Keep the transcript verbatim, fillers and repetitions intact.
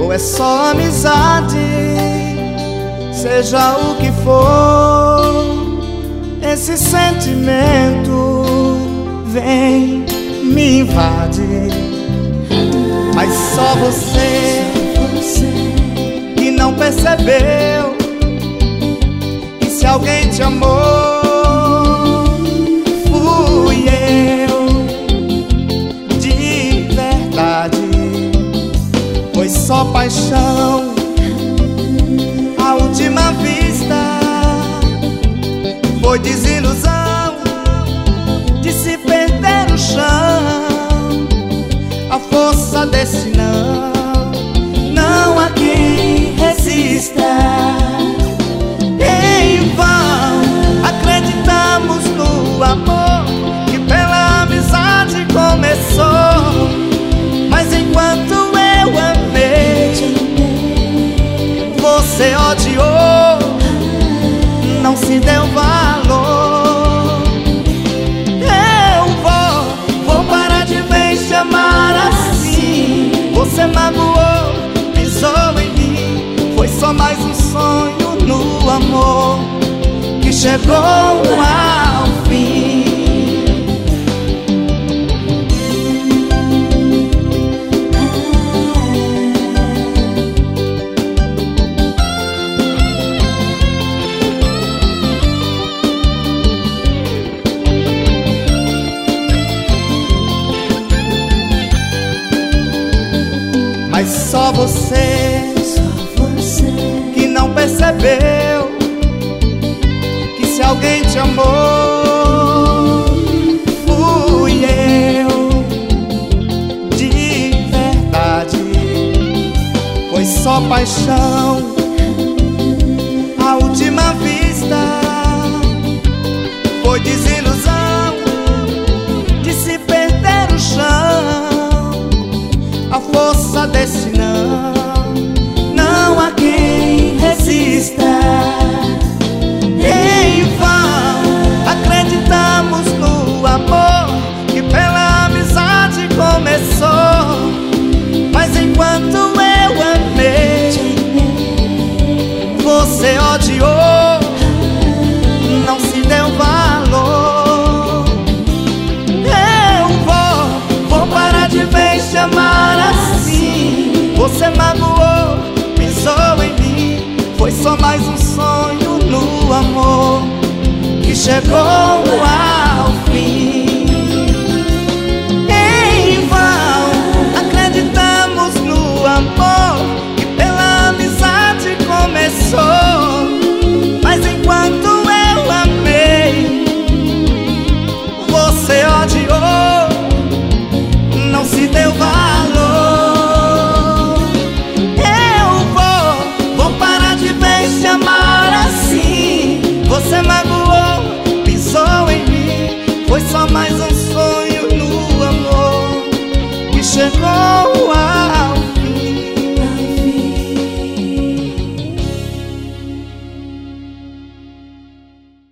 ou é só amizade? Seja o que for, esse sentimento vem, me invade. Mas só você que não percebeu que se alguém te amou, fui eu de verdade. Foi só paixão à última vista, foi desilusão de se perder no chão. A força desse não, não há quem resista. Em vão acreditamos no amor que pela amizade começou. Mas enquanto eu amei, você odiou, não se deu valor. Eu vou, vou parar de me chamar assim. Você magoou, pisou em mim. Foi só mais um sonho no amor que chegou ao fim. Mas só você, só você que não percebeu que se alguém te amou, fui eu de verdade. Foi só paixão à última vista, foi desilusão de se perder no chão. A força desse não, não há quem resista. Em vão acreditamos no amor que pela amizade começou. Mas enquanto eu amei, você odiou, não se deu valor. Eu vou, vou parar de me chamar assim. Você magoou, pisou em mim. Foi só mais um sonho no amor que chegou a